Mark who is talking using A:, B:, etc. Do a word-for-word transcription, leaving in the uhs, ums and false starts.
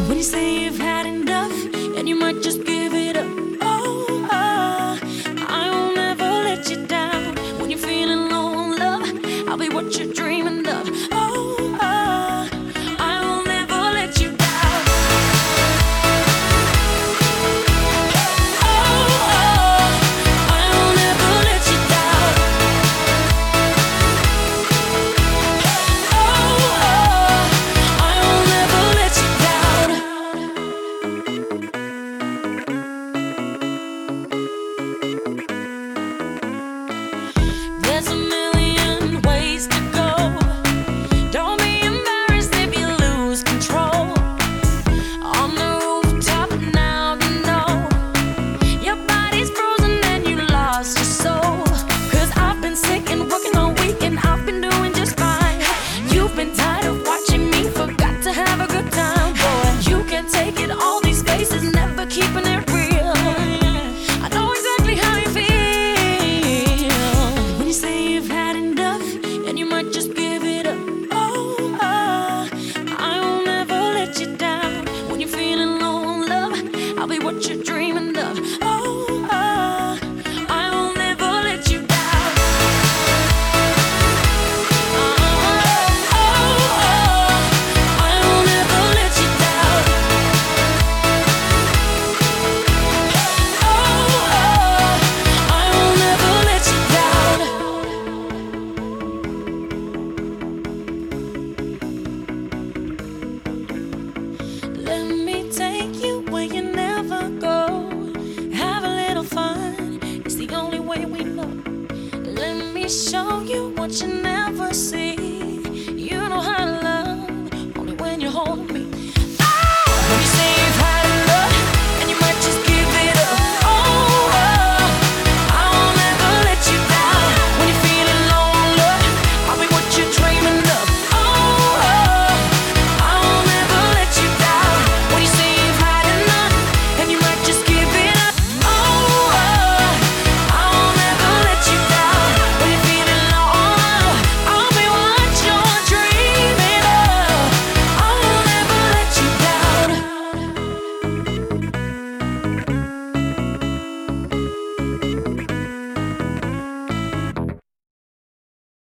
A: When you say you've had enough and you might just give it up. Oh, oh, I will never let you down. When you're feeling low on love, I'll be what you're dreaming of. Oh, oh, I will never let you down. Oh, oh, I will never let you down. Oh, oh, I will never let you down. There's a million ways to go. Don't be embarrassed if you lose control. On the rooftop now, you know your body's frozen and you lost your soul. 'Cause I've been sick and working all week and I've been doing just fine. You've been tired of watching me, forgot to have a good time, boy. You can't take it, all these faces, never keeping it real. I know exactly how you feel when you say you've had enough and you might just give it up. Oh, oh, I will never let you down. When you're feeling low on love, I'll be what you're dreaming of. Oh, oh, I will never let you down. Oh, oh, oh, I will never let you down. Oh, oh, I will never let you down. Let me take you where you never go. Have a little fun, it's the only way we know. Let me show you what you never see. You know how to